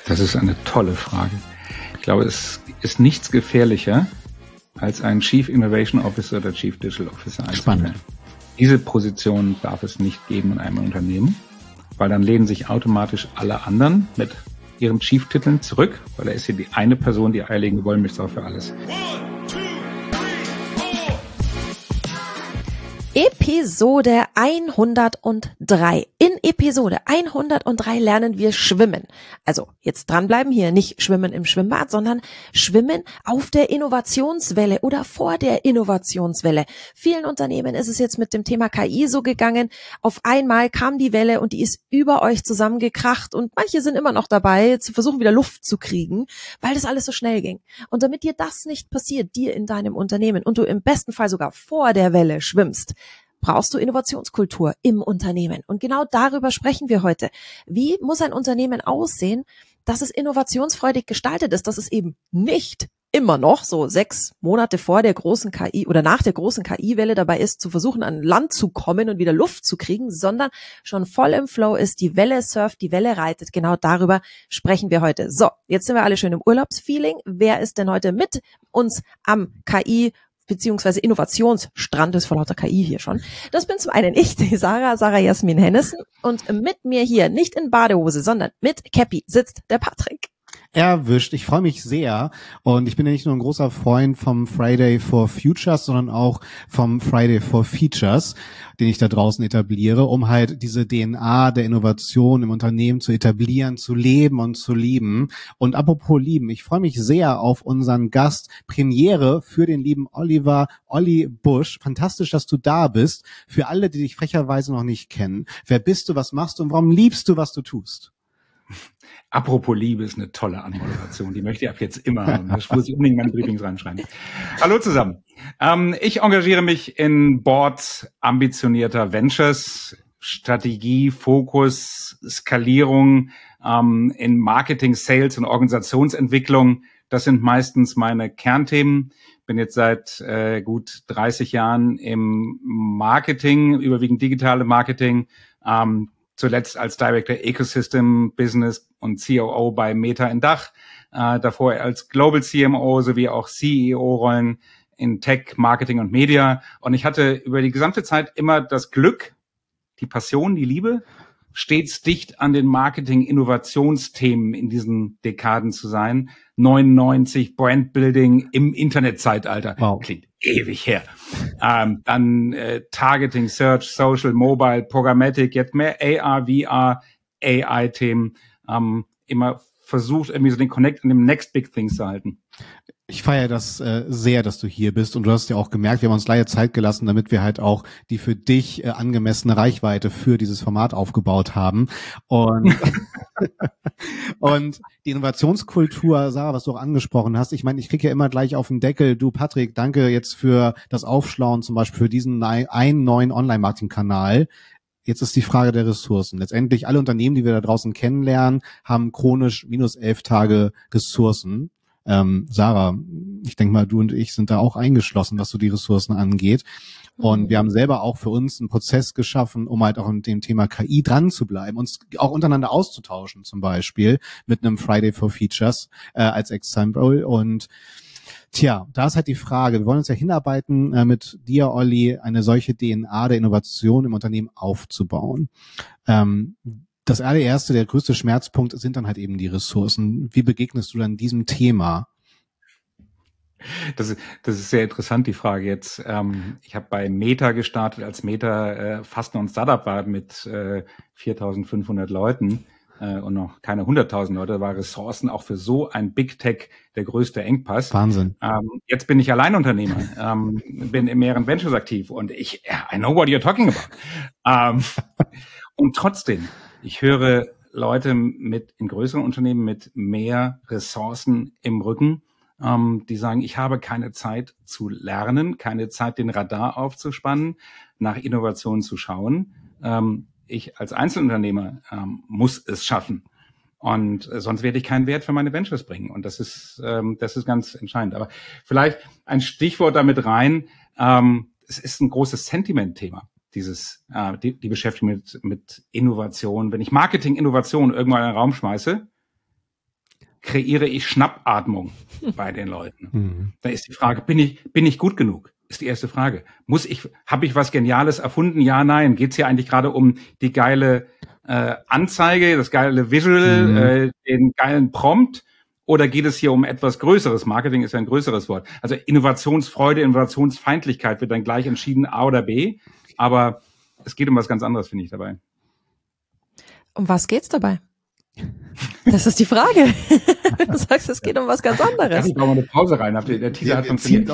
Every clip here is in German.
Das ist eine tolle Frage. Ich glaube, es ist nichts gefährlicher, als einen Chief Innovation Officer oder Chief Digital Officer einzustellen. Spannend. Diese Position darf es nicht geben in einem Unternehmen, weil dann lehnen sich automatisch alle anderen mit ihren Chief-Titeln zurück, weil er ist hier die eine Person, die eierlegende Wollmilchsau für alles. Episode 103. In Episode 103 lernen wir schwimmen. Also jetzt dranbleiben, hier nicht schwimmen im Schwimmbad, sondern schwimmen auf der Innovationswelle oder vor der Innovationswelle. Vielen Unternehmen ist es jetzt mit dem Thema KI so gegangen. Auf einmal kam die Welle und die ist über euch zusammengekracht und manche sind immer noch dabei, zu versuchen, wieder Luft zu kriegen, weil das alles so schnell ging. Und damit dir das nicht passiert, dir in deinem Unternehmen und du im besten Fall sogar vor der Welle schwimmst, brauchst du Innovationskultur im Unternehmen. Und genau darüber sprechen wir heute. Wie muss ein Unternehmen aussehen, dass es innovationsfreudig gestaltet ist, dass es eben nicht immer noch so 6 Monate vor der großen KI oder nach der großen KI-Welle dabei ist, zu versuchen, an Land zu kommen und wieder Luft zu kriegen, sondern schon voll im Flow ist, die Welle surft, die Welle reitet. Genau darüber sprechen wir heute. So, jetzt sind wir alle schön im Urlaubsfeeling. Wer ist denn heute mit uns am KI beziehungsweise Innovationsstrand, ist vor lauter KI hier schon. Das bin zum einen ich, die Sarah Jasmin Hennessen, und mit mir hier, nicht in Badehose, sondern mit Käppi, sitzt der Patrick. Erwischt. Ich freue mich sehr und ich bin ja nicht nur ein großer Freund vom Friday for Futures, sondern auch vom Friday for Features, den ich da draußen etabliere, um halt diese DNA der Innovation im Unternehmen zu etablieren, zu leben und zu lieben. Und apropos lieben, ich freue mich sehr auf unseren Gast, Premiere für den lieben Olli Busch. Fantastisch, dass du da bist. Für alle, die dich frecherweise noch nicht kennen, wer bist du, was machst du und warum liebst du, was du tust? Apropos Liebe ist eine tolle Anmoderation. Die möchte ich ab jetzt immer haben. Das muss ich unbedingt meine Briefings reinschreiben. Hallo zusammen. Ich engagiere mich in Boards ambitionierter Ventures, Strategie, Fokus, Skalierung, in Marketing, Sales und Organisationsentwicklung. Das sind meistens meine Kernthemen. Bin jetzt seit gut 30 Jahren im Marketing, überwiegend digitale Marketing, zuletzt als Director Ecosystem Business und COO bei Meta in Dach, davor als Global CMO sowie auch CEO-Rollen in Tech, Marketing und Media. Und ich hatte über die gesamte Zeit immer das Glück, die Passion, die Liebe, stets dicht an den Marketing-Innovationsthemen in diesen Dekaden zu sein. 99 Brandbuilding im Internetzeitalter. Wow. Klingt ewig her. Dann Targeting, Search, Social, Mobile, Programmatic, jetzt mehr AR, VR, AI-Themen. Immer versucht, irgendwie so den Connect an dem Next Big Thing zu halten. Ich feiere das sehr, dass du hier bist, und du hast ja auch gemerkt, wir haben uns leider Zeit gelassen, damit wir halt auch die für dich angemessene Reichweite für dieses Format aufgebaut haben. Und und die Innovationskultur, Sarah, was du auch angesprochen hast, ich meine, ich kriege ja immer gleich auf den Deckel, du Patrick, danke jetzt für das Aufschlauen, zum Beispiel für diesen einen neuen Online-Marketing-Kanal. Jetzt ist die Frage der Ressourcen. Letztendlich alle Unternehmen, die wir da draußen kennenlernen, haben chronisch minus 11 Tage Ressourcen. Sarah, ich denke mal, du und ich sind da auch eingeschlossen, was so die Ressourcen angeht. Und wir haben selber auch für uns einen Prozess geschaffen, um halt auch an dem Thema KI dran zu bleiben, uns auch untereinander auszutauschen, zum Beispiel mit einem Friday for Features als Example. Und tja, da ist halt die Frage, wir wollen uns ja hinarbeiten, mit dir, Olli, eine solche DNA der Innovation im Unternehmen aufzubauen. Das allererste, der größte Schmerzpunkt sind dann halt eben die Ressourcen. Wie begegnest du dann diesem Thema? Das ist sehr interessant, die Frage jetzt. Ich habe bei Meta gestartet, als Meta fast noch ein Startup war mit 4.500 Leuten und noch keine 100.000 Leute. Da war Ressourcen auch für so ein Big Tech der größte Engpass. Wahnsinn. Jetzt bin ich Alleinunternehmer, bin in mehreren Ventures aktiv und I know what you're talking about. Und trotzdem, ich höre Leute in größeren Unternehmen mit mehr Ressourcen im Rücken, die sagen, ich habe keine Zeit zu lernen, keine Zeit, den Radar aufzuspannen, nach Innovationen zu schauen. Ich als Einzelunternehmer muss es schaffen. Und sonst werde ich keinen Wert für meine Ventures bringen. Und das ist ganz entscheidend. Aber vielleicht ein Stichwort damit rein. Es ist ein großes Sentiment-Thema. Die Beschäftigung mit Innovation. Wenn ich Marketing-Innovation irgendwann in den Raum schmeiße, kreiere ich Schnappatmung bei den Leuten? Da ist die Frage, bin ich gut genug? Ist die erste Frage. Habe ich was Geniales erfunden? Ja, nein. Geht es hier eigentlich gerade um die geile Anzeige, das geile Visual, den geilen Prompt? Oder geht es hier um etwas Größeres? Marketing ist ja ein größeres Wort. Also Innovationsfreude, Innovationsfeindlichkeit wird dann gleich entschieden A oder B. Aber es geht um was ganz anderes, finde ich, dabei. Um was geht's dabei? Das ist die Frage. Du sagst, es geht um was ganz anderes. Ich brauche mal eine Pause rein. Der Teaser hat funktioniert.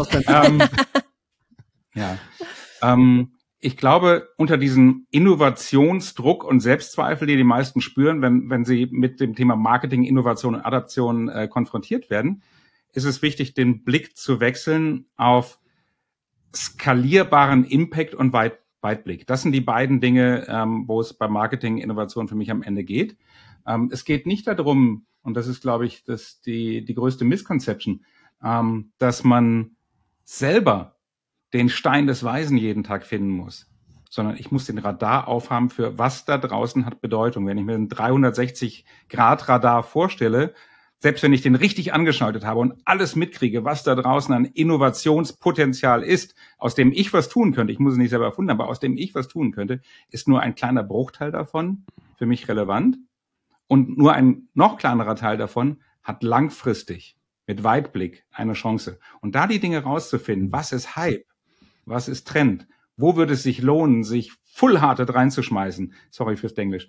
Ich glaube, unter diesem Innovationsdruck und Selbstzweifel, die meisten spüren, wenn sie mit dem Thema Marketing, Innovation und Adaption konfrontiert werden, ist es wichtig, den Blick zu wechseln auf skalierbaren Impact und Weitblick. Das sind die beiden Dinge, wo es bei Marketing, Innovation für mich am Ende geht. Es geht nicht darum, und das ist, glaube ich, die größte Misconception, dass man selber den Stein des Weisen jeden Tag finden muss, sondern ich muss den Radar aufhaben für was da draußen hat Bedeutung. Wenn ich mir einen 360-Grad-Radar vorstelle, selbst wenn ich den richtig angeschaltet habe und alles mitkriege, was da draußen an Innovationspotenzial ist, aus dem ich was tun könnte, ich muss es nicht selber erfunden, aber aus dem ich was tun könnte, ist nur ein kleiner Bruchteil davon für mich relevant. Und nur ein noch kleinerer Teil davon hat langfristig mit Weitblick eine Chance. Und da die Dinge rauszufinden, was ist Hype, was ist Trend, wo würde es sich lohnen, sich full-hearted reinzuschmeißen, sorry fürs Denglisch,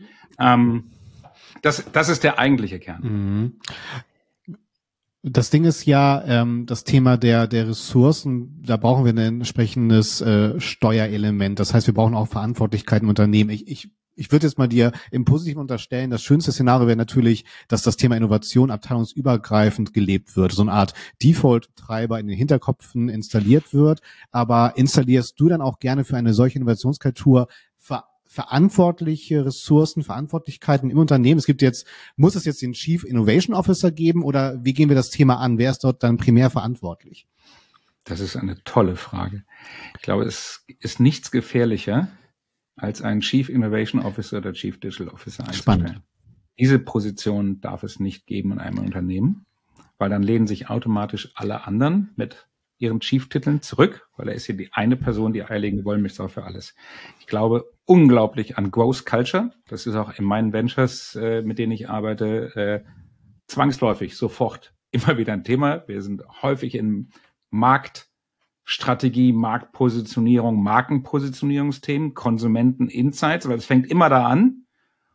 das ist der eigentliche Kern. Das Ding ist ja, das Thema der Ressourcen, da brauchen wir ein entsprechendes Steuerelement. Das heißt, wir brauchen auch Verantwortlichkeiten im Unternehmen. Ich würde jetzt mal dir im Positiven unterstellen, das schönste Szenario wäre natürlich, dass das Thema Innovation abteilungsübergreifend gelebt wird, so eine Art Default-Treiber in den Hinterköpfen installiert wird. Aber installierst du dann auch gerne für eine solche Innovationskultur verantwortliche Ressourcen, Verantwortlichkeiten im Unternehmen? Muss es jetzt den Chief Innovation Officer geben oder wie gehen wir das Thema an? Wer ist dort dann primär verantwortlich? Das ist eine tolle Frage. Ich glaube, es ist nichts gefährlicher, als einen Chief Innovation Officer oder Chief Digital Officer einzustellen. Spannend. Diese Position darf es nicht geben in einem Unternehmen, weil dann lehnen sich automatisch alle anderen mit ihren Chief-Titeln zurück, weil er ist hier die eine Person, die eierlegende Wollmilchsau für alles. Ich glaube unglaublich an Growth Culture. Das ist auch in meinen Ventures, mit denen ich arbeite, zwangsläufig sofort immer wieder ein Thema. Wir sind häufig in Marktstrategie, Marktpositionierung, Markenpositionierungsthemen, Konsumenten-Insights, weil es fängt immer da an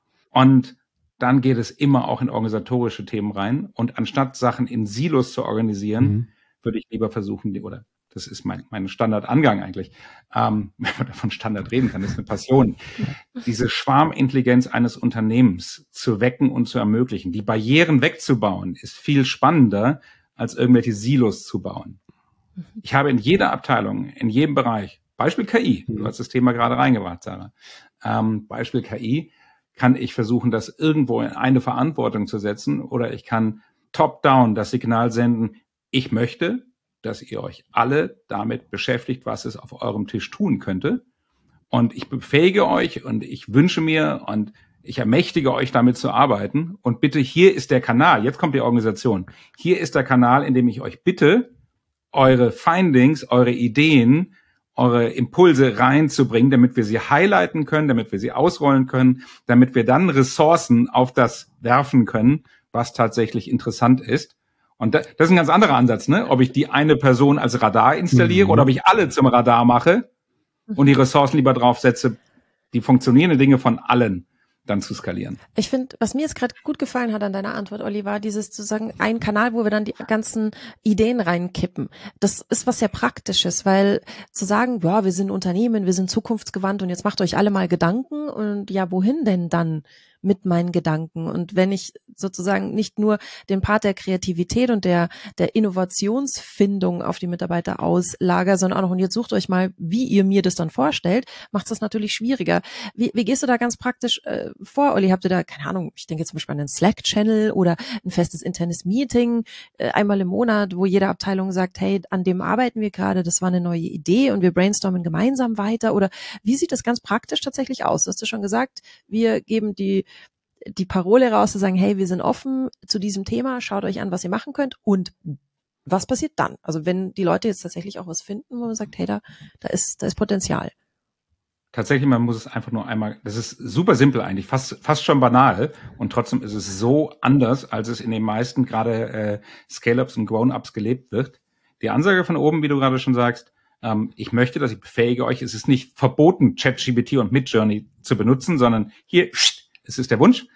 und dann geht es immer auch in organisatorische Themen rein und anstatt Sachen in Silos zu organisieren, würde ich lieber versuchen, oder das ist mein Standardangang eigentlich, wenn man davon Standard reden kann, das ist eine Passion, diese Schwarmintelligenz eines Unternehmens zu wecken und zu ermöglichen. Die Barrieren wegzubauen ist viel spannender, als irgendwelche Silos zu bauen. Ich habe in jeder Abteilung, in jedem Bereich, Beispiel KI, du hast das Thema gerade reingebracht, Sarah, Beispiel KI, kann ich versuchen, das irgendwo in eine Verantwortung zu setzen oder ich kann top-down das Signal senden, ich möchte, dass ihr euch alle damit beschäftigt, was es auf eurem Tisch tun könnte. Und ich befähige euch und ich wünsche mir und ich ermächtige euch, damit zu arbeiten. Und bitte, hier ist der Kanal. Jetzt kommt die Organisation. Hier ist der Kanal, in dem ich euch bitte, eure Findings, eure Ideen, eure Impulse reinzubringen, damit wir sie highlighten können, damit wir sie ausrollen können, damit wir dann Ressourcen auf das werfen können, was tatsächlich interessant ist. Und das ist ein ganz anderer Ansatz, ne? Ob ich die eine Person als Radar installiere oder ob ich alle zum Radar mache und die Ressourcen lieber draufsetze, die funktionierenden Dinge von allen dann zu skalieren. Ich finde, was mir jetzt gerade gut gefallen hat an deiner Antwort, Olli, war dieses zu sagen, ein Kanal, wo wir dann die ganzen Ideen reinkippen. Das ist was sehr Praktisches, weil zu sagen, ja, wir sind Unternehmen, wir sind zukunftsgewandt und jetzt macht euch alle mal Gedanken und ja, wohin denn dann mit meinen Gedanken? Und wenn ich sozusagen nicht nur den Part der Kreativität und der Innovationsfindung auf die Mitarbeiter auslager, sondern auch noch, und jetzt sucht euch mal, wie ihr mir das dann vorstellt, macht es das natürlich schwieriger. Wie gehst du da ganz praktisch vor, Olli? Habt ihr da, keine Ahnung, ich denke jetzt zum Beispiel an einen Slack-Channel oder ein festes internes Meeting, einmal im Monat, wo jede Abteilung sagt, hey, an dem arbeiten wir gerade, das war eine neue Idee und wir brainstormen gemeinsam weiter? Oder wie sieht das ganz praktisch tatsächlich aus? Hast du schon gesagt, wir geben die die Parole raus zu sagen, hey, wir sind offen zu diesem Thema, schaut euch an, was ihr machen könnt und was passiert dann? Also wenn die Leute jetzt tatsächlich auch was finden, wo man sagt, hey, da ist Potenzial. Tatsächlich, man muss es einfach nur einmal, das ist super simpel eigentlich, fast schon banal und trotzdem ist es so anders, als es in den meisten gerade Scale-Ups und Grown-Ups gelebt wird. Die Ansage von oben, wie du gerade schon sagst, ich möchte, dass ich befähige euch, es ist nicht verboten, ChatGPT und Midjourney zu benutzen, sondern hier, es ist der Wunsch,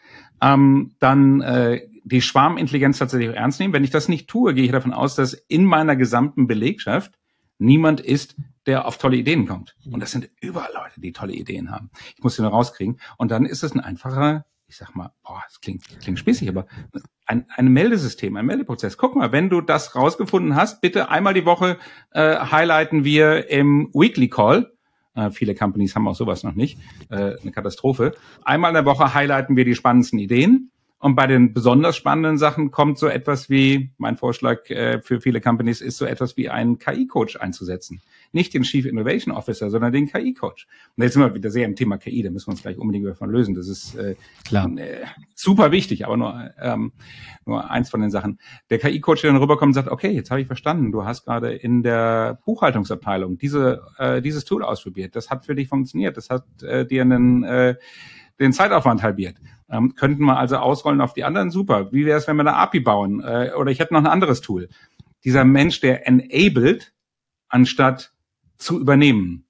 dann die Schwarmintelligenz tatsächlich auch ernst nehmen. Wenn ich das nicht tue, gehe ich davon aus, dass in meiner gesamten Belegschaft niemand ist, der auf tolle Ideen kommt. Und das sind überall Leute, die tolle Ideen haben. Ich muss sie nur rauskriegen. Und dann ist es ein einfacher, ich sag mal, das klingt spießig, aber ein Meldesystem, ein Meldeprozess. Guck mal, wenn du das rausgefunden hast, bitte einmal die Woche highlighten wir im Weekly Call. Viele Companies haben auch sowas noch nicht. Eine Katastrophe. Einmal in der Woche highlighten wir die spannendsten Ideen. Und bei den besonders spannenden Sachen kommt so etwas wie, mein Vorschlag für viele Companies ist so etwas wie einen KI-Coach einzusetzen. Nicht den Chief Innovation Officer, sondern den KI-Coach. Und jetzt sind wir wieder sehr im Thema KI, da müssen wir uns gleich unbedingt davon lösen. Das ist klar super wichtig, aber nur eins von den Sachen. Der KI-Coach, der dann rüberkommt und sagt, okay, jetzt habe ich verstanden, du hast gerade in der Buchhaltungsabteilung dieses Tool ausprobiert. Das hat für dich funktioniert. Das hat dir den Zeitaufwand halbiert. Könnten wir also ausrollen auf die anderen? Super. Wie wäre es, wenn wir eine API bauen? Oder ich hätte noch ein anderes Tool. Dieser Mensch, der enabled, anstatt zu übernehmen.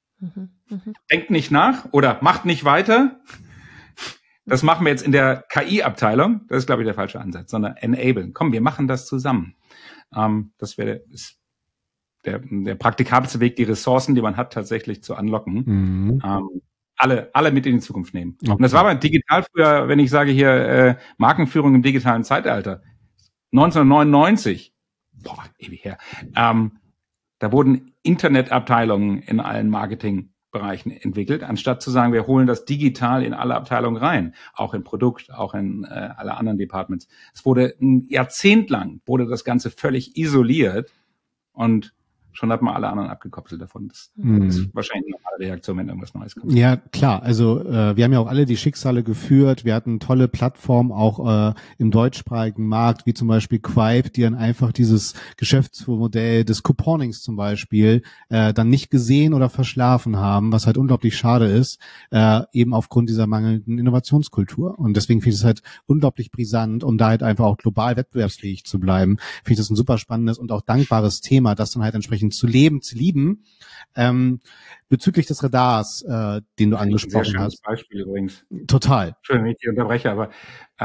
Denkt nicht nach oder macht nicht weiter. Das machen wir jetzt in der KI-Abteilung. Das ist, glaube ich, der falsche Ansatz, sondern enablen. Komm, wir machen das zusammen. Das wäre der praktikabelste Weg, die Ressourcen, die man hat, tatsächlich zu unlocken. Alle mit in die Zukunft nehmen. Okay. Und das war aber digital früher, wenn ich sage hier Markenführung im digitalen Zeitalter, 1999, ewig her, da wurden Internetabteilungen in allen Marketingbereichen entwickelt, anstatt zu sagen, wir holen das digital in alle Abteilungen rein, auch in Produkt, auch in alle anderen Departments. Es wurde ein Jahrzehnt lang, wurde das Ganze völlig isoliert und schon hat man alle anderen abgekoppelt davon. Das ist wahrscheinlich eine normale Reaktion, wenn irgendwas Neues kommt. Ja, klar. Also wir haben ja auch alle die Schicksale geführt. Wir hatten tolle Plattformen auch im deutschsprachigen Markt, wie zum Beispiel Quipe, die dann einfach dieses Geschäftsmodell des Couponings zum Beispiel dann nicht gesehen oder verschlafen haben, was halt unglaublich schade ist, eben aufgrund dieser mangelnden Innovationskultur. Und deswegen finde ich es halt unglaublich brisant, um da halt einfach auch global wettbewerbsfähig zu bleiben. Finde ich das ein super spannendes und auch dankbares Thema, das dann halt entsprechend zu lieben. Bezüglich des Radars, den du angesprochen hast. Sehr Beispiel übrigens. Total. Entschuldigung, wenn ich dich unterbreche, aber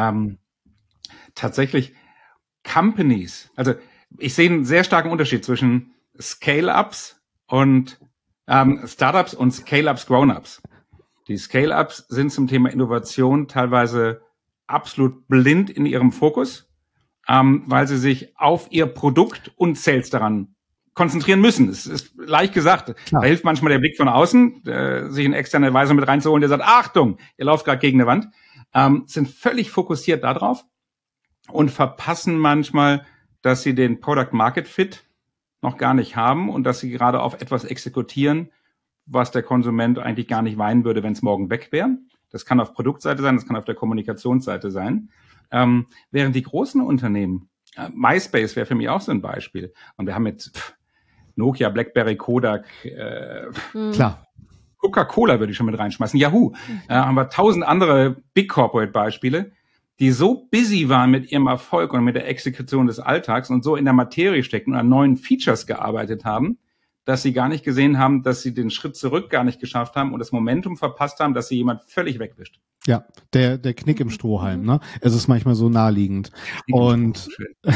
tatsächlich Companies, also ich sehe einen sehr starken Unterschied zwischen Scale-Ups und Startups und Scale-Ups, Grown-Ups. Die Scale-Ups sind zum Thema Innovation teilweise absolut blind in ihrem Fokus, weil sie sich auf ihr Produkt und Sales daran konzentrieren müssen. Es ist leicht gesagt. Klar. Da hilft manchmal der Blick von außen, sich einen externen Advisor mit reinzuholen, der sagt, Achtung, ihr lauft gerade gegen eine Wand. Sind völlig fokussiert darauf und verpassen manchmal, dass sie den Product Market Fit noch gar nicht haben und dass sie gerade auf etwas exekutieren, was der Konsument eigentlich gar nicht weinen würde, wenn es morgen weg wäre. Das kann auf Produktseite sein, das kann auf der Kommunikationsseite sein. Während die großen Unternehmen, MySpace wäre für mich auch so ein Beispiel. Und wir haben mit Nokia, BlackBerry, Kodak, klar. Coca-Cola würde ich schon mit reinschmeißen. Yahoo. Haben wir 1000 andere Big Corporate Beispiele, die so busy waren mit ihrem Erfolg und mit der Exekution des Alltags und so in der Materie stecken und an neuen Features gearbeitet haben, dass sie gar nicht gesehen haben, dass sie den Schritt zurück gar nicht geschafft haben und das Momentum verpasst haben, dass sie jemand völlig wegwischt. Ja, der Knick im Strohhalm, ne? Es ist manchmal so naheliegend. Und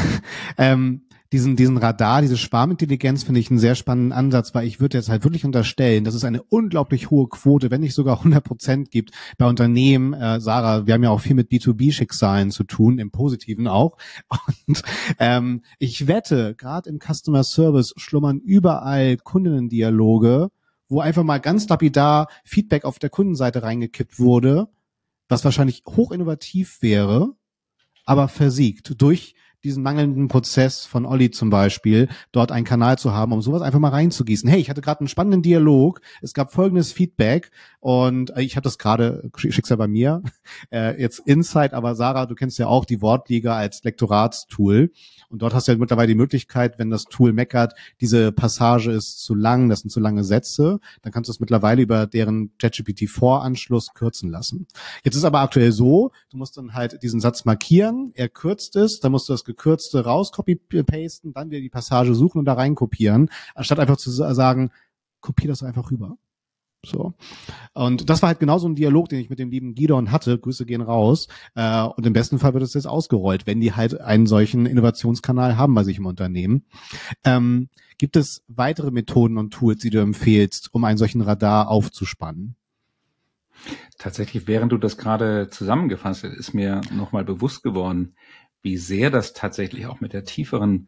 diesen Radar, diese Schwarmintelligenz finde ich einen sehr spannenden Ansatz, weil ich würde jetzt halt wirklich unterstellen, dass es eine unglaublich hohe Quote, wenn nicht sogar 100% gibt bei Unternehmen. Sarah, wir haben ja auch viel mit B2B-Schicksalen zu tun, im Positiven auch. Und ich wette, gerade im Customer Service schlummern überall Kundinnendialoge, wo einfach mal ganz lapidar Feedback auf der Kundenseite reingekippt wurde, was wahrscheinlich hochinnovativ wäre, aber versiegt durch diesen mangelnden Prozess von Olli zum Beispiel, dort einen Kanal zu haben, um sowas einfach mal reinzugießen. Hey, ich hatte gerade einen spannenden Dialog, es gab folgendes Feedback und ich habe das gerade, Schicksal bei mir, jetzt Insight, aber Sarah, du kennst ja auch die Wortliga als Lektoratstool und dort hast du ja mittlerweile die Möglichkeit, wenn das Tool meckert, diese Passage ist zu lang, das sind zu lange Sätze, dann kannst du es mittlerweile über deren ChatGPT-4-Anschluss kürzen lassen. Jetzt ist aber aktuell so, du musst dann halt diesen Satz markieren, er kürzt es, dann musst du das Gekürzte raus copy-pasten, dann wieder die Passage suchen und da rein kopieren, anstatt einfach zu sagen, kopier das einfach rüber. So. Und das war halt genau so ein Dialog, den ich mit dem lieben Gidon hatte. Grüße gehen raus. Und im besten Fall wird es jetzt ausgerollt, wenn die halt einen solchen Innovationskanal haben bei sich im Unternehmen. Gibt es weitere Methoden und Tools, die du empfehlst, um einen solchen Radar aufzuspannen? Tatsächlich, während du das gerade zusammengefasst hast, ist mir nochmal bewusst geworden, wie sehr das tatsächlich auch mit der tieferen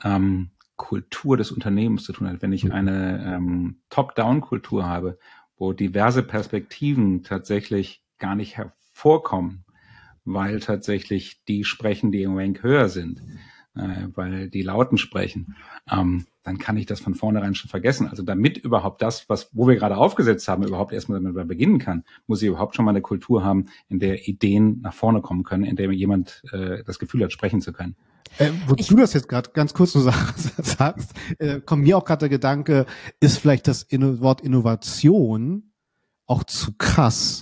Kultur des Unternehmens zu tun hat. Wenn ich eine Top-Down-Kultur habe, wo diverse Perspektiven tatsächlich gar nicht hervorkommen, weil tatsächlich die sprechen, die im Rank höher sind, weil die Lauten sprechen, dann kann ich das von vornherein schon vergessen. Also damit überhaupt das, wo wir gerade aufgesetzt haben, überhaupt erstmal damit beginnen kann, muss ich überhaupt schon mal eine Kultur haben, in der Ideen nach vorne kommen können, in der jemand das Gefühl hat, sprechen zu können. Wozu du das jetzt gerade ganz kurz so sagst, kommt mir auch gerade der Gedanke, ist vielleicht das Wort Innovation auch zu krass?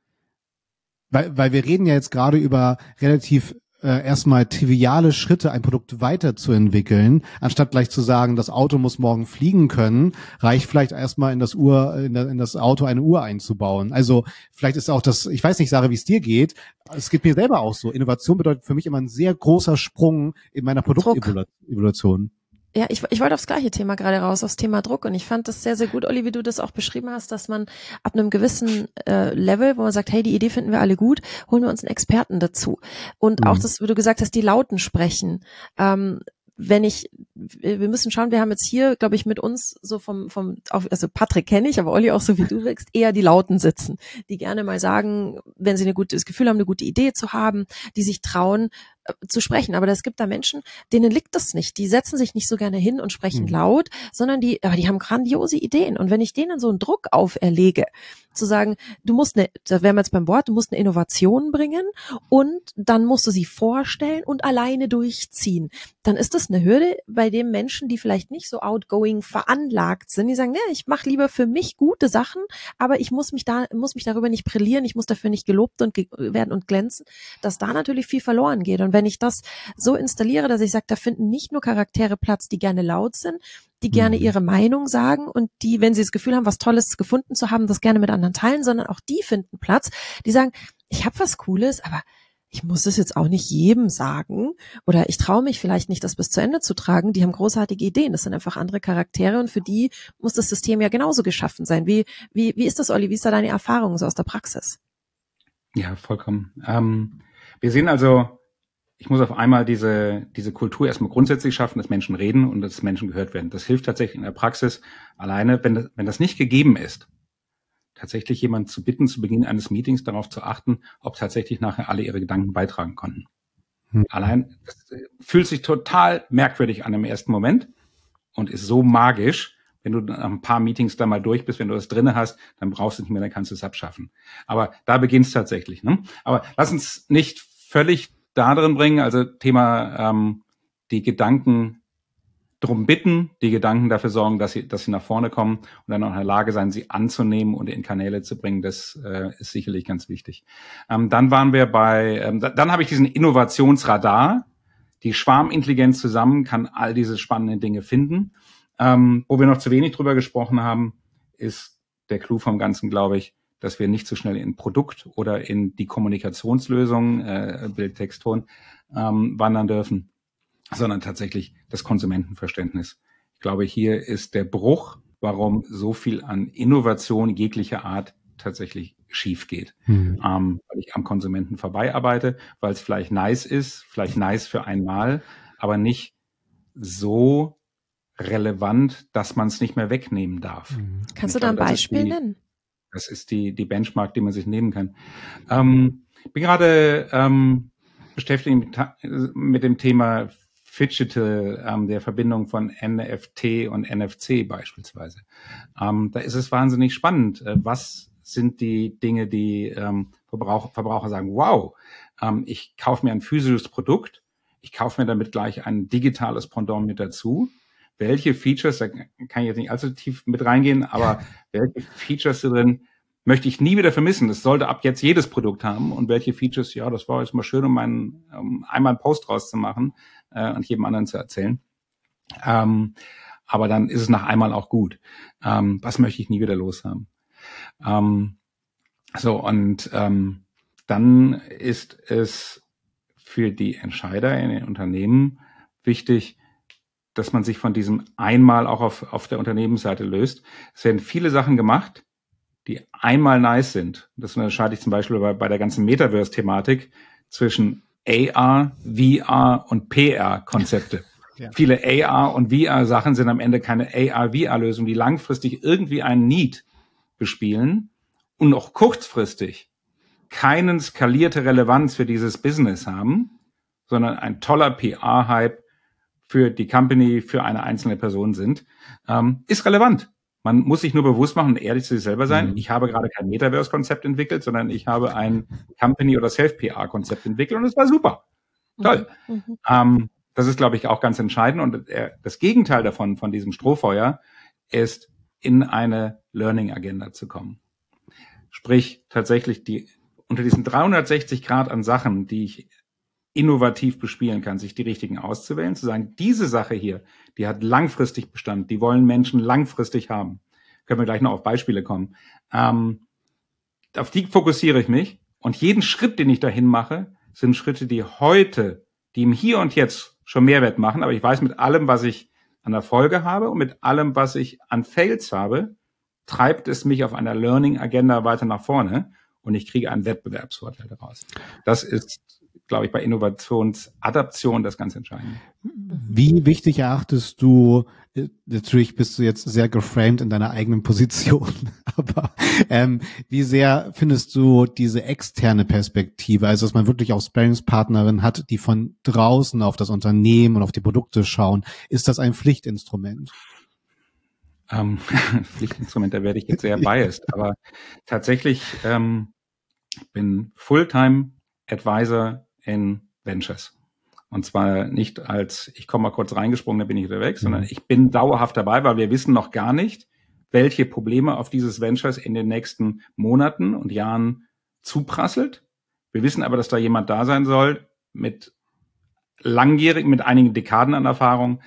Weil wir reden ja jetzt gerade über relativ erstmal triviale Schritte, ein Produkt weiterzuentwickeln, anstatt gleich zu sagen, das Auto muss morgen fliegen können, reicht vielleicht erstmal in das Auto eine Uhr einzubauen. Also vielleicht ist auch das, ich weiß nicht, Sarah, wie es dir geht, es geht mir selber auch so. Innovation bedeutet für mich immer ein sehr großer Sprung in meiner Produktevolution. Ja, ich wollte aufs gleiche Thema gerade raus, aufs Thema Druck. Und ich fand das sehr, sehr gut, Olli, wie du das auch beschrieben hast, dass man ab einem gewissen Level, wo man sagt, hey, die Idee finden wir alle gut, holen wir uns einen Experten dazu. Und auch das, wie du gesagt hast, die Lauten sprechen. Wir müssen schauen, wir haben jetzt hier, glaube ich, mit uns so also Patrick kenne ich, aber Olli auch so wie du wirkst, eher die Lauten sitzen, die gerne mal sagen, wenn sie das Gefühl haben, eine gute Idee zu haben, die sich trauen, zu sprechen. Aber es gibt da Menschen, denen liegt das nicht. Die setzen sich nicht so gerne hin und sprechen laut, sondern die haben grandiose Ideen. Und wenn ich denen so einen Druck auferlege, zu sagen, da wären wir jetzt beim Wort, du musst eine Innovation bringen und dann musst du sie vorstellen und alleine durchziehen, dann ist das eine Hürde, bei dem Menschen, die vielleicht nicht so outgoing veranlagt sind, die sagen, ja, ich mache lieber für mich gute Sachen, aber ich muss mich darüber nicht brillieren, ich muss dafür nicht gelobt werden und glänzen, dass da natürlich viel verloren geht. Und wenn ich das so installiere, dass ich sage, da finden nicht nur Charaktere Platz, die gerne laut sind, die gerne ihre Meinung sagen und die, wenn sie das Gefühl haben, was Tolles gefunden zu haben, das gerne mit anderen teilen, sondern auch die finden Platz, die sagen, ich habe was Cooles, aber ich muss es jetzt auch nicht jedem sagen oder ich traue mich vielleicht nicht, das bis zu Ende zu tragen. Die haben großartige Ideen, das sind einfach andere Charaktere und für die muss das System ja genauso geschaffen sein. Wie ist das, Olli? Wie ist da deine Erfahrung so aus der Praxis? Ja, vollkommen. Wir sehen also, ich muss auf einmal diese Kultur erstmal grundsätzlich schaffen, dass Menschen reden und dass Menschen gehört werden. Das hilft tatsächlich in der Praxis alleine, wenn das nicht gegeben ist, tatsächlich jemanden zu bitten, zu Beginn eines Meetings darauf zu achten, ob tatsächlich nachher alle ihre Gedanken beitragen konnten. Allein, das fühlt sich total merkwürdig an im ersten Moment und ist so magisch. Wenn du nach ein paar Meetings da mal durch bist, wenn du das drinne hast, dann brauchst du nicht mehr, dann kannst du es abschaffen. Aber da beginnt es tatsächlich. Ne? Aber lass uns nicht völlig da drin bringen, also Thema die Gedanken drum bitten, die Gedanken dafür sorgen, dass sie nach vorne kommen und dann auch in der Lage sein, sie anzunehmen und in Kanäle zu bringen. Das ist sicherlich ganz wichtig. Dann waren wir dann habe ich diesen Innovationsradar. Die Schwarmintelligenz zusammen kann all diese spannenden Dinge finden. Wo wir noch zu wenig drüber gesprochen haben, ist der Clou vom Ganzen, glaube ich, dass wir nicht so schnell in Produkt oder in die Kommunikationslösung, Bild, Text, Ton, wandern dürfen, sondern tatsächlich das Konsumentenverständnis. Ich glaube, hier ist der Bruch, warum so viel an Innovation jeglicher Art tatsächlich schief geht. Weil ich am Konsumenten vorbei arbeite, weil es vielleicht nice ist, vielleicht nice für einmal, aber nicht so relevant, dass man es nicht mehr wegnehmen darf. Kannst du da ein Beispiel nennen? Das ist die Benchmark, die man sich nehmen kann. Ich bin gerade beschäftige mich mit dem Thema Phygital, der Verbindung von NFT und NFC beispielsweise. Da ist es wahnsinnig spannend. Was sind die Dinge, die Verbraucher sagen, wow, ich kaufe mir ein physisches Produkt, ich kaufe mir damit gleich ein digitales Pendant mit dazu. Welche Features, da kann ich jetzt nicht allzu tief mit reingehen, aber welche Features drin möchte ich nie wieder vermissen. Das sollte ab jetzt jedes Produkt haben. Und welche Features, ja, das war jetzt mal schön, um einmal einen Post rauszumachen und jedem anderen zu erzählen. Aber dann ist es nach einmal auch gut. Was möchte ich nie wieder loshaben? Dann ist es für die Entscheider in den Unternehmen wichtig, dass man sich von diesem einmal auch auf der Unternehmensseite löst. Es werden viele Sachen gemacht, die einmal nice sind. Das unterscheide ich zum Beispiel bei der ganzen Metaverse-Thematik zwischen AR, VR und PR-Konzepte. Ja. Viele AR- und VR-Sachen sind am Ende keine AR-VR-Lösungen, die langfristig irgendwie einen Need bespielen und auch kurzfristig keinen skalierte Relevanz für dieses Business haben, sondern ein toller PR-Hype für die Company, für eine einzelne Person sind, ist relevant. Man muss sich nur bewusst machen und ehrlich zu sich selber sein. Ich habe gerade kein Metaverse-Konzept entwickelt, sondern ich habe ein Company- oder Self-PR-Konzept entwickelt und es war super. Toll. Das ist, glaube ich, auch ganz entscheidend. Und das Gegenteil davon, von diesem Strohfeuer, ist, in eine Learning-Agenda zu kommen. Sprich, tatsächlich unter diesen 360 Grad an Sachen, die ich innovativ bespielen kann, sich die richtigen auszuwählen, zu sagen, diese Sache hier, die hat langfristig Bestand, die wollen Menschen langfristig haben. Können wir gleich noch auf Beispiele kommen. Auf die fokussiere ich mich und jeden Schritt, den ich dahin mache, sind Schritte, die im Hier und Jetzt schon Mehrwert machen, aber ich weiß, mit allem, was ich an Erfolge habe und mit allem, was ich an Fails habe, treibt es mich auf einer Learning-Agenda weiter nach vorne und ich kriege einen Wettbewerbsvorteil daraus. Das ist, glaube ich, bei Innovationsadaption das ganz Entscheidende. Wie wichtig erachtest du, natürlich bist du jetzt sehr geframed in deiner eigenen Position, aber wie sehr findest du diese externe Perspektive, also dass man wirklich auch Sparringspartnerin hat, die von draußen auf das Unternehmen und auf die Produkte schauen, ist das ein Pflichtinstrument? Pflichtinstrument, da werde ich jetzt sehr biased, aber tatsächlich bin Fulltime Advisor in Ventures. Und zwar nicht als, ich komme mal kurz reingesprungen, dann bin ich wieder weg, sondern ich bin dauerhaft dabei, weil wir wissen noch gar nicht, welche Probleme auf dieses Ventures in den nächsten Monaten und Jahren zuprasselt. Wir wissen aber, dass da jemand da sein soll mit mit einigen Dekaden an Erfahrung,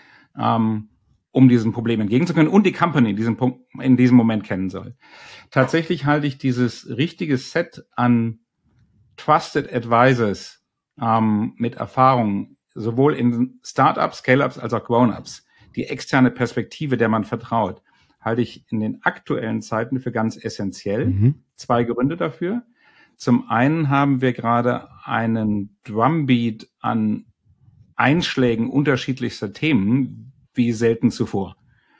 um diesem Problem entgegenzukommen und die Company in diesem Moment kennen soll. Tatsächlich halte ich dieses richtige Set an Trusted Advisors mit Erfahrung, sowohl in Startups, Scale-Ups als auch Grown-Ups, die externe Perspektive, der man vertraut, halte ich in den aktuellen Zeiten für ganz essentiell. 2 Gründe dafür. Zum einen haben wir gerade einen Drumbeat an Einschlägen unterschiedlichster Themen, wie selten zuvor.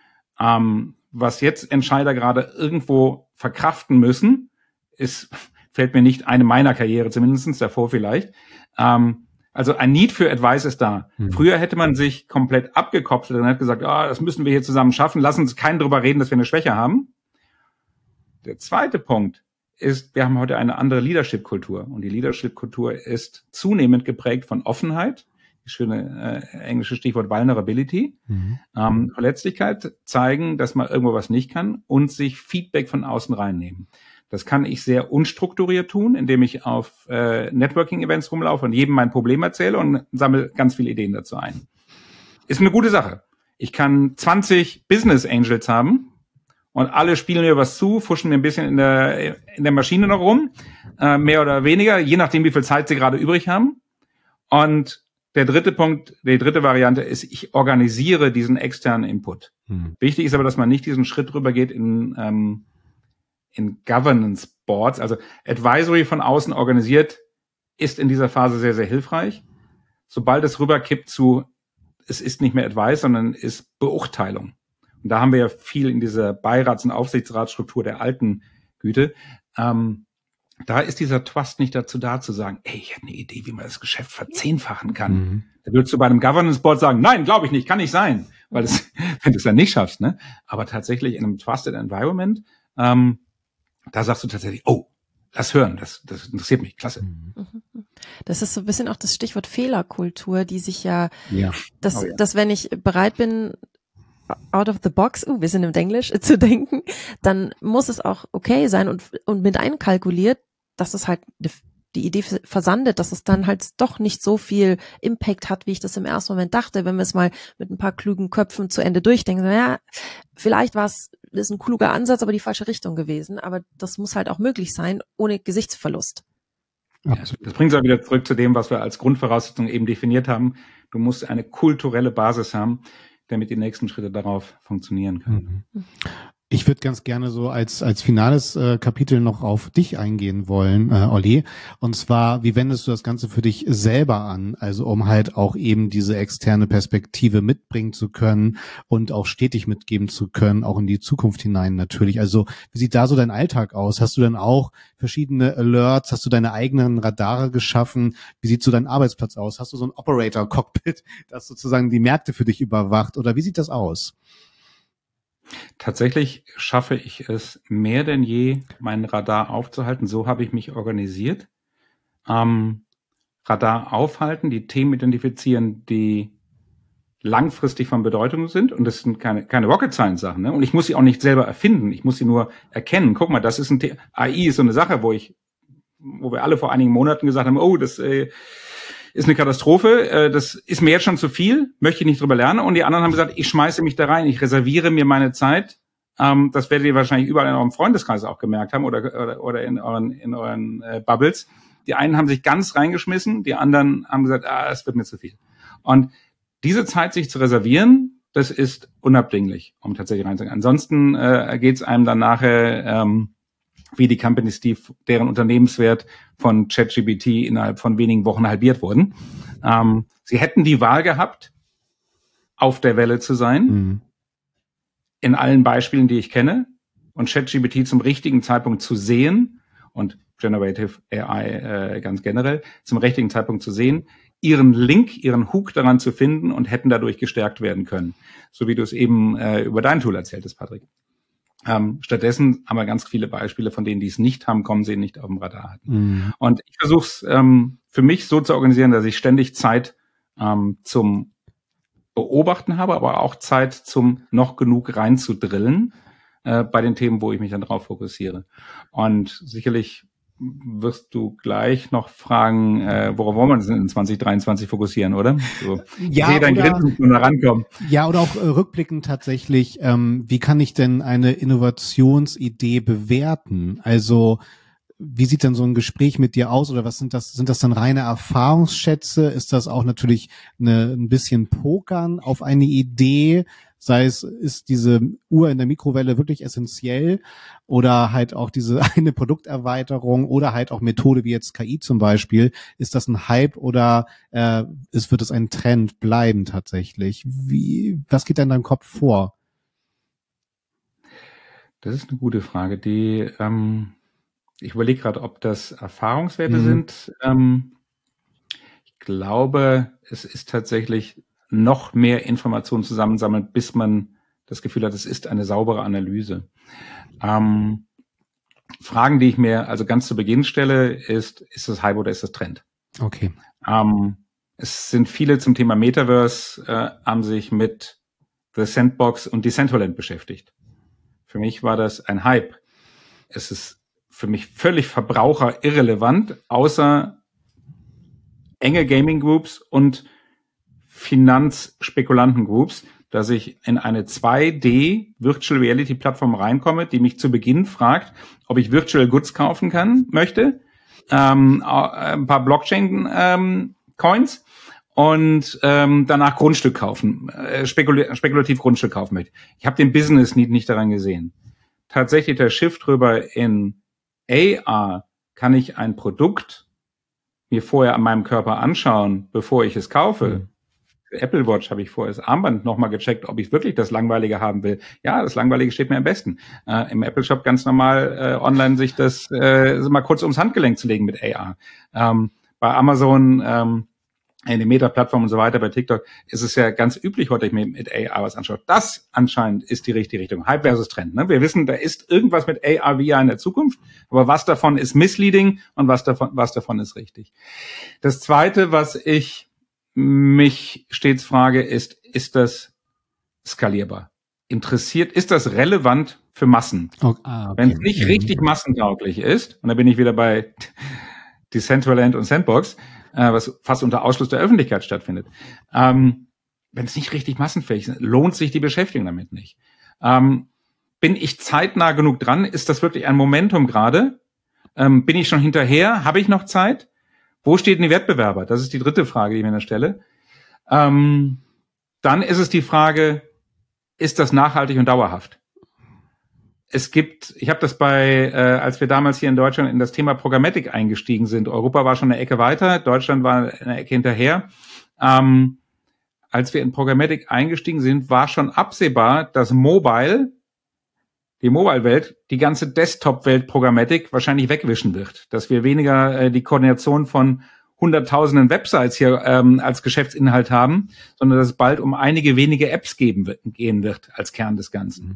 Was jetzt Entscheider gerade irgendwo verkraften müssen, fällt mir nicht eine meiner Karriere, zumindest davor vielleicht. Also ein Need für Advice ist da. Früher hätte man sich komplett abgekoppelt und hat gesagt, das müssen wir hier zusammen schaffen, lass uns keinen drüber reden, dass wir eine Schwäche haben. Der zweite Punkt ist, wir haben heute eine andere Leadership-Kultur und die Leadership-Kultur ist zunehmend geprägt von Offenheit, das schöne englische Stichwort Vulnerability, Verletzlichkeit, zeigen, dass man irgendwo was nicht kann und sich Feedback von außen reinnehmen. Das kann ich sehr unstrukturiert tun, indem ich auf Networking-Events rumlaufe und jedem mein Problem erzähle und sammle ganz viele Ideen dazu ein. Ist eine gute Sache. Ich kann 20 Business Angels haben und alle spielen mir was zu, fuschen mir ein bisschen in der Maschine noch rum, mehr oder weniger, je nachdem, wie viel Zeit sie gerade übrig haben. Und der dritte Punkt, die dritte Variante ist, ich organisiere diesen externen Input. Wichtig ist aber, dass man nicht diesen Schritt rübergeht in Governance Boards, also Advisory von außen organisiert, ist in dieser Phase sehr, sehr hilfreich. Sobald es rüberkippt es ist nicht mehr Advice, sondern ist Beurteilung. Und da haben wir ja viel in dieser Beirats- und Aufsichtsratsstruktur der alten Güte. da ist dieser Trust nicht dazu da, zu sagen, ey, ich habe eine Idee, wie man das Geschäft verzehnfachen kann. Da würdest du bei einem Governance Board sagen, nein, glaube ich nicht, kann nicht sein, weil das, wenn du es dann nicht schaffst, ne? Aber tatsächlich in einem Trusted Environment, da sagst du tatsächlich, oh, lass hören, das interessiert mich, klasse. Das ist so ein bisschen auch das Stichwort Fehlerkultur, die sich dass wenn ich bereit bin, out of the box, wir sind im Englisch, zu denken, dann muss es auch okay sein und mit einkalkuliert, dass es halt die Idee versandet, dass es dann halt doch nicht so viel Impact hat, wie ich das im ersten Moment dachte, wenn wir es mal mit ein paar klugen Köpfen zu Ende durchdenken. Ja, vielleicht das ist ein kluger Ansatz, aber die falsche Richtung gewesen. Aber das muss halt auch möglich sein, ohne Gesichtsverlust. Ja, das bringt uns auch wieder zurück zu dem, was wir als Grundvoraussetzung eben definiert haben. Du musst eine kulturelle Basis haben, damit die nächsten Schritte darauf funktionieren können. Ich würde ganz gerne so als finales Kapitel noch auf dich eingehen wollen, Olli. Und zwar, wie wendest du das Ganze für dich selber an? Also um halt auch eben diese externe Perspektive mitbringen zu können und auch stetig mitgeben zu können, auch in die Zukunft hinein natürlich. Also wie sieht da so dein Alltag aus? Hast du dann auch verschiedene Alerts? Hast du deine eigenen Radare geschaffen? Wie sieht so dein Arbeitsplatz aus? Hast du so ein Operator-Cockpit, das sozusagen die Märkte für dich überwacht? Oder wie sieht das aus? Tatsächlich schaffe ich es mehr denn je, meinen Radar aufzuhalten. So habe ich mich organisiert. Radar aufhalten, die Themen identifizieren, die langfristig von Bedeutung sind. Und das sind keine Rocket Science Sachen. Ne? Und ich muss sie auch nicht selber erfinden. Ich muss sie nur erkennen. Guck mal, das ist AI ist so eine Sache, wo wir alle vor einigen Monaten gesagt haben, oh, das ist eine Katastrophe, das ist mir jetzt schon zu viel, möchte ich nicht drüber lernen. Und die anderen haben gesagt, ich schmeiße mich da rein, ich reserviere mir meine Zeit. Das werdet ihr wahrscheinlich überall in eurem Freundeskreis auch gemerkt haben oder in euren Bubbles. Die einen haben sich ganz reingeschmissen, die anderen haben gesagt, es wird mir zu viel. Und diese Zeit sich zu reservieren, das ist unabdinglich, um tatsächlich reinzugehen. Ansonsten geht es einem dann nachher wie die Companies, deren Unternehmenswert von ChatGPT innerhalb von wenigen Wochen halbiert wurden. Sie hätten die Wahl gehabt, auf der Welle zu sein, in allen Beispielen, die ich kenne, und ChatGPT zum richtigen Zeitpunkt zu sehen und Generative AI ganz generell zum richtigen Zeitpunkt zu sehen, ihren Link, ihren Hook daran zu finden und hätten dadurch gestärkt werden können. So wie du es eben über dein Tool erzähltest, Patrick. Stattdessen haben wir ganz viele Beispiele von denen, die es nicht haben, kommen sie nicht auf dem Radar hatten. Und ich versuche es für mich so zu organisieren, dass ich ständig Zeit zum Beobachten habe, aber auch Zeit zum noch genug reinzudrillen bei den Themen, wo ich mich dann drauf fokussiere. Und sicherlich wirst du gleich noch fragen, worauf wollen wir uns in 2023 fokussieren, oder? So, ja, ich sehe dein Grinsen schon da rankommen. Ja, oder auch rückblickend tatsächlich, wie kann ich denn eine Innovationsidee bewerten? Also wie sieht denn so ein Gespräch mit dir aus oder was sind das? Sind das dann reine Erfahrungsschätze? Ist das auch natürlich ein bisschen Pokern auf eine Idee? Sei es, ist diese Uhr in der Mikrowelle wirklich essentiell oder halt auch diese eine Produkterweiterung oder halt auch Methode wie jetzt KI zum Beispiel. Ist das ein Hype oder wird es ein Trend bleiben tatsächlich? Was geht da in deinem Kopf vor? Das ist eine gute Frage. Ich überlege gerade, ob das Erfahrungswerte sind. Ich glaube, es ist tatsächlich noch mehr Informationen zusammensammeln, bis man das Gefühl hat, es ist eine saubere Analyse. Fragen, die ich mir also ganz zu Beginn stelle, ist das Hype oder ist das Trend? Okay. Es sind viele zum Thema Metaverse, haben sich mit The Sandbox und Decentraland beschäftigt. Für mich war das ein Hype. Es ist für mich völlig verbraucherirrelevant, außer enge Gaming Groups und Finanzspekulanten Groups, dass ich in eine 2D Virtual Reality Plattform reinkomme, die mich zu Beginn fragt, ob ich Virtual Goods kaufen möchte, ein paar Blockchain Coins und danach Grundstück kaufen, spekulativ Grundstück kaufen möchte. Ich habe den Business Need nicht daran gesehen. Tatsächlich der Shift rüber in AR, kann ich ein Produkt mir vorher an meinem Körper anschauen, bevor ich es kaufe, Apple Watch habe ich vorher das Armband nochmal gecheckt, ob ich wirklich das Langweilige haben will. Ja, das Langweilige steht mir am besten. Im Apple Shop ganz normal online sich das mal kurz ums Handgelenk zu legen mit AR. Bei Amazon, in den Meta-Plattformen und so weiter, bei TikTok ist es ja ganz üblich, heute ich mir mit AR was anschaue. Das anscheinend ist die richtige Richtung. Hype versus Trend. Ne? Wir wissen, da ist irgendwas mit AR, VR in der Zukunft, aber was davon ist misleading und was davon ist richtig. Das Zweite, was ich mich stets frage, ist das skalierbar? Ist das relevant für Massen? Okay. Wenn es nicht richtig massentauglich ist, und da bin ich wieder bei Decentraland und Sandbox, was fast unter Ausschluss der Öffentlichkeit stattfindet. Wenn es nicht richtig massenfähig ist, lohnt sich die Beschäftigung damit nicht. Bin ich zeitnah genug dran? Ist das wirklich ein Momentum gerade? Bin ich schon hinterher? Habe ich noch Zeit? Wo stehen die Wettbewerber? Das ist die dritte Frage, die ich mir da stelle. Dann ist es die Frage, ist das nachhaltig und dauerhaft? Ich habe das als wir damals hier in Deutschland in das Thema Programmatic eingestiegen sind, Europa war schon eine Ecke weiter, Deutschland war eine Ecke hinterher. Als wir in Programmatic eingestiegen sind, war schon absehbar, dass die Mobile-Welt, die ganze Desktop-Welt Programmatic wahrscheinlich wegwischen wird. Dass wir weniger die Koordination von hunderttausenden Websites hier als Geschäftsinhalt haben, sondern dass es bald um einige wenige Apps gehen wird als Kern des Ganzen.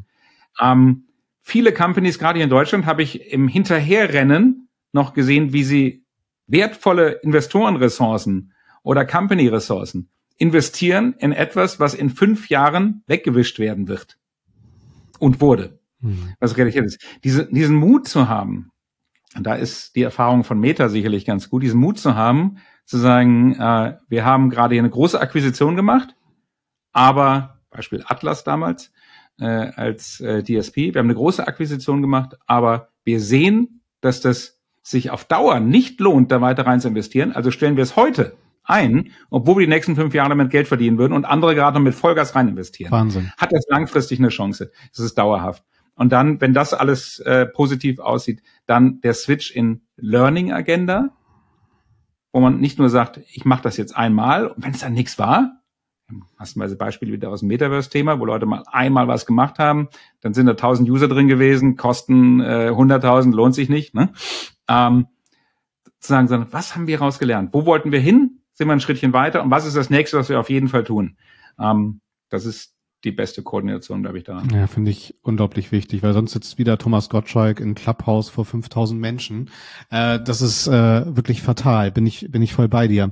Viele Companies, gerade hier in Deutschland, habe ich im Hinterherrennen noch gesehen, wie sie wertvolle Investorenressourcen oder Company-Ressourcen investieren in etwas, was in 5 Jahren weggewischt werden wird. Und wurde. Was realistiert ist. Diesen Mut zu haben, und da ist die Erfahrung von Meta sicherlich ganz gut, diesen Mut zu haben, zu sagen, wir haben gerade hier eine große Akquisition gemacht, aber, Beispiel Atlas damals, als DSP. Wir haben eine große Akquisition gemacht, aber wir sehen, dass das sich auf Dauer nicht lohnt, da weiter rein zu investieren. Also stellen wir es heute ein, obwohl wir die nächsten 5 Jahre damit Geld verdienen würden und andere gerade noch mit Vollgas rein investieren. Wahnsinn. Hat das langfristig eine Chance. Das ist dauerhaft. Und dann, wenn das alles positiv aussieht, dann der Switch in Learning Agenda, wo man nicht nur sagt, ich mache das jetzt einmal und wenn es dann nichts war, massenweise Beispiele wieder aus dem Metaverse-Thema, wo Leute mal einmal was gemacht haben, dann sind da 1000 User drin gewesen, kosten 100.000, lohnt sich nicht. Ne? Zu sagen, was haben wir rausgelernt? Wo wollten wir hin? Sind wir ein Schrittchen weiter? Und was ist das Nächste, was wir auf jeden Fall tun? Das ist die beste Koordination, glaube ich, daran. Ja, finde ich unglaublich wichtig, weil sonst sitzt wieder Thomas Gottschalk in Clubhouse vor 5000 Menschen. Das ist wirklich fatal. Bin ich voll bei dir.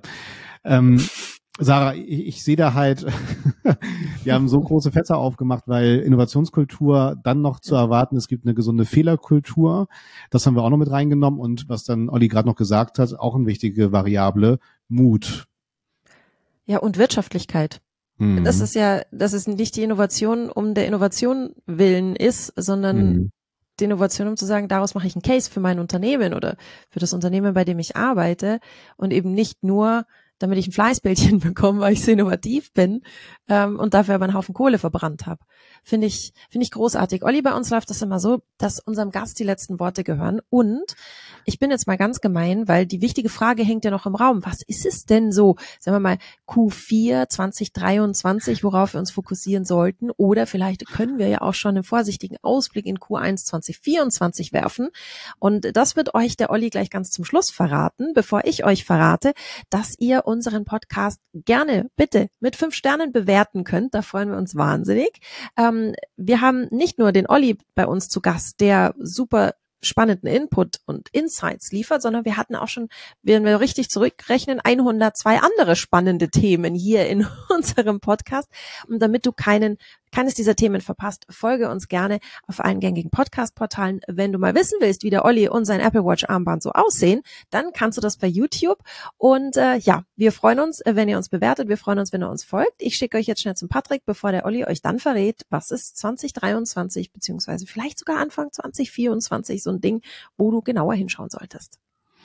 Sarah, ich sehe da halt, wir haben so große Fässer aufgemacht, weil Innovationskultur dann noch zu erwarten, es gibt eine gesunde Fehlerkultur, das haben wir auch noch mit reingenommen und was dann Olli gerade noch gesagt hat, auch eine wichtige Variable, Mut. Ja, und Wirtschaftlichkeit. Das ist nicht die Innovation um der Innovation willen ist, sondern die Innovation, um zu sagen, daraus mache ich einen Case für mein Unternehmen oder für das Unternehmen, bei dem ich arbeite und eben nicht nur damit ich ein Fleißbällchen bekomme, weil ich so innovativ bin und dafür aber einen Haufen Kohle verbrannt habe. Finde ich großartig. Olli, bei uns läuft das immer so, dass unserem Gast die letzten Worte gehören. Und ich bin jetzt mal ganz gemein, weil die wichtige Frage hängt ja noch im Raum. Was ist es denn so, sagen wir mal, Q4 2023, worauf wir uns fokussieren sollten? Oder vielleicht können wir ja auch schon einen vorsichtigen Ausblick in Q1 2024 werfen. Und das wird euch der Olli gleich ganz zum Schluss verraten, bevor ich euch verrate, dass ihr unseren Podcast gerne bitte mit 5 Sternen bewerten könnt. Da freuen wir uns wahnsinnig. Wir haben nicht nur den Olli bei uns zu Gast, der super spannenden Input und Insights liefert, sondern wir hatten auch schon, wenn wir richtig zurückrechnen, 102 andere spannende Themen hier in unserem Podcast. Und damit du keines dieser Themen verpasst, folge uns gerne auf allen gängigen Podcast-Portalen. Wenn du mal wissen willst, wie der Olli und sein Apple Watch Armband so aussehen, dann kannst du das bei YouTube. Und wir freuen uns, wenn ihr uns bewertet. Wir freuen uns, wenn ihr uns folgt. Ich schicke euch jetzt schnell zum Patrick, bevor der Olli euch dann verrät, was ist 2023 beziehungsweise vielleicht sogar Anfang 2024 so ein Ding, wo du genauer hinschauen solltest.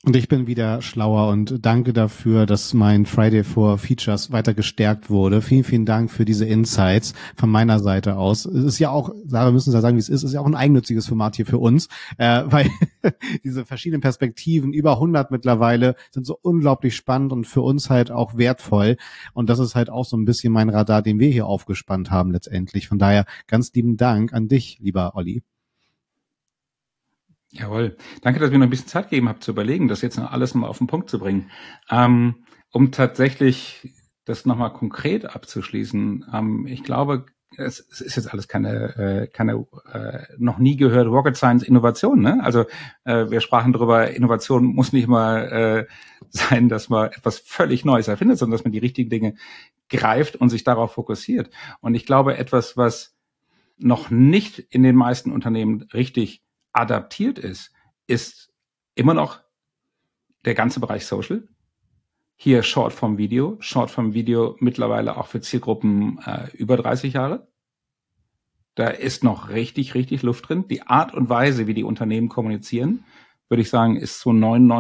Und ich bin wieder schlauer und danke dafür, dass mein Friday for Features weiter gestärkt wurde. Vielen, vielen Dank für diese Insights von meiner Seite aus. Es ist ja auch, Sarah, wir müssen ja sagen, wie es ist ja auch ein eigennütziges Format hier für uns, weil diese verschiedenen Perspektiven, über 100 mittlerweile, sind so unglaublich spannend und für uns halt auch wertvoll. Und das ist halt auch so ein bisschen mein Radar, den wir hier aufgespannt haben letztendlich. Von daher ganz lieben Dank an dich, lieber Olli. Jawohl. Danke, dass ihr mir noch ein bisschen Zeit gegeben habt zu überlegen, das jetzt noch alles mal auf den Punkt zu bringen. Um tatsächlich das nochmal konkret abzuschließen, ich glaube, es ist jetzt alles keine noch nie gehört Rocket Science Innovation, ne? Also wir sprachen darüber, Innovation muss nicht immer sein, dass man etwas völlig Neues erfindet, sondern dass man die richtigen Dinge greift und sich darauf fokussiert. Und ich glaube, etwas, was noch nicht in den meisten Unternehmen richtig adaptiert ist immer noch der ganze Bereich Social. Hier Shortform-Video mittlerweile auch für Zielgruppen über 30 Jahre. Da ist noch richtig, richtig Luft drin. Die Art und Weise, wie die Unternehmen kommunizieren, würde ich sagen, ist zu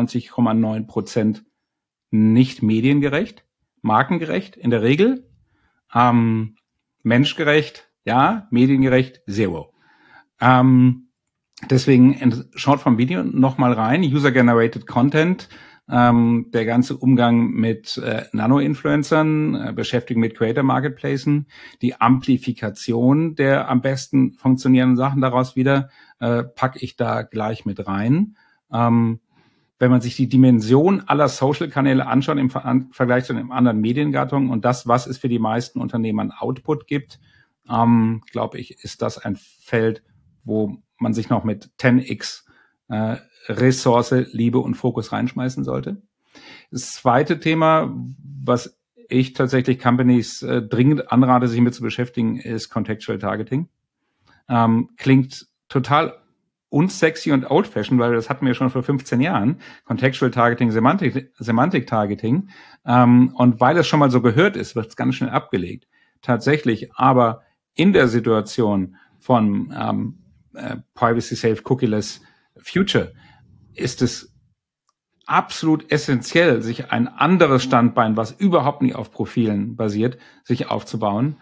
99,9% nicht mediengerecht, markengerecht in der Regel, menschgerecht, ja, mediengerecht, zero. Deswegen in Shortform-Video nochmal rein, User-Generated Content, der ganze Umgang mit Nano-Influencern, Beschäftigung mit Creator-Marketplacen, die Amplifikation der am besten funktionierenden Sachen daraus wieder, packe ich da gleich mit rein. Wenn man sich die Dimension aller Social-Kanäle anschaut im Vergleich zu den anderen Mediengattungen und das, was es für die meisten Unternehmen an Output gibt, glaube ich, ist das ein Feld, wo man sich noch mit 10x Ressource, Liebe und Fokus reinschmeißen sollte. Das zweite Thema, was ich tatsächlich Companies dringend anrate, sich mit zu beschäftigen, ist Contextual Targeting. Klingt total unsexy und old-fashioned, weil das hatten wir schon vor 15 Jahren. Contextual Targeting, Semantic Targeting. Und weil es schon mal so gehört ist, wird es ganz schnell abgelegt. Tatsächlich aber in der Situation von Privacy Safe, Cookieless Future ist es absolut essentiell, sich ein anderes Standbein, was überhaupt nicht auf Profilen basiert, sich aufzubauen.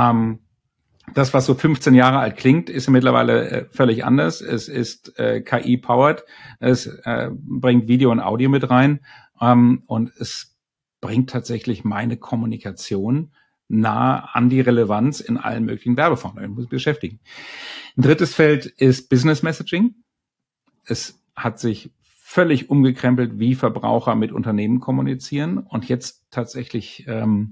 Das, was so 15 Jahre alt klingt, ist mittlerweile völlig anders. Es ist KI-powered, es bringt Video und Audio mit rein und es bringt tatsächlich meine Kommunikation nah an die Relevanz in allen möglichen Werbeformen. Ich muss mich beschäftigen. Ein drittes Feld ist Business Messaging. Es hat sich völlig umgekrempelt, wie Verbraucher mit Unternehmen kommunizieren und jetzt tatsächlich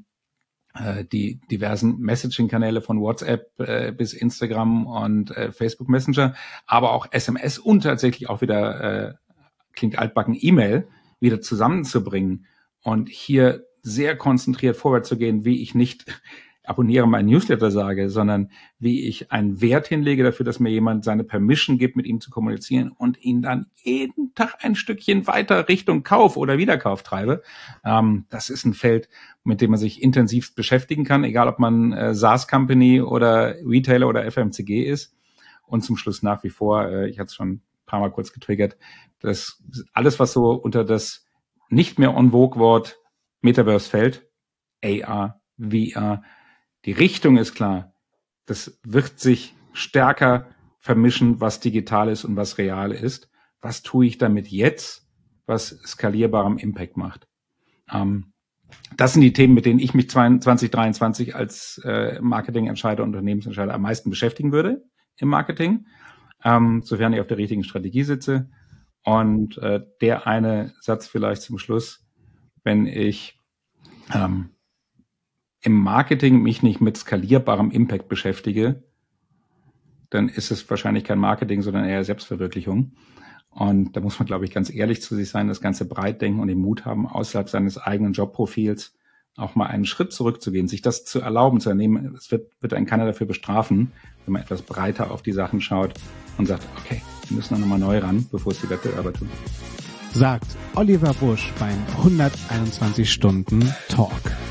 die diversen Messaging-Kanäle von WhatsApp bis Instagram und Facebook Messenger, aber auch SMS und tatsächlich auch wieder, klingt altbacken, E-Mail wieder zusammenzubringen und hier sehr konzentriert vorwärts zu gehen, wie ich nicht abonniere meinen Newsletter sage, sondern wie ich einen Wert hinlege dafür, dass mir jemand seine Permission gibt, mit ihm zu kommunizieren und ihn dann jeden Tag ein Stückchen weiter Richtung Kauf oder Wiederkauf treibe. Das ist ein Feld, mit dem man sich intensiv beschäftigen kann, egal ob man SaaS-Company oder Retailer oder FMCG ist. Und zum Schluss nach wie vor, ich hatte es schon ein paar Mal kurz getriggert, dass alles, was so unter das nicht mehr en vogue Wort Metaverse fällt, AR, VR, die Richtung ist klar. Das wird sich stärker vermischen, was digital ist und was real ist. Was tue ich damit jetzt, was skalierbarem Impact macht? Das sind die Themen, mit denen ich mich 2023 als Marketingentscheider, Unternehmensentscheider am meisten beschäftigen würde im Marketing, sofern ich auf der richtigen Strategie sitze. Und der eine Satz vielleicht zum Schluss, wenn ich im Marketing mich nicht mit skalierbarem Impact beschäftige, dann ist es wahrscheinlich kein Marketing, sondern eher Selbstverwirklichung. Und da muss man, glaube ich, ganz ehrlich zu sich sein, das Ganze breit denken und den Mut haben, außerhalb seines eigenen Jobprofils auch mal einen Schritt zurückzugehen, sich das zu erlauben, zu ernehmen. Es wird einen keiner dafür bestrafen, wenn man etwas breiter auf die Sachen schaut und sagt, okay, wir müssen noch mal neu ran, bevor es die Wettbewerber tun. Sagt Oliver Busch beim 121 Stunden Talk.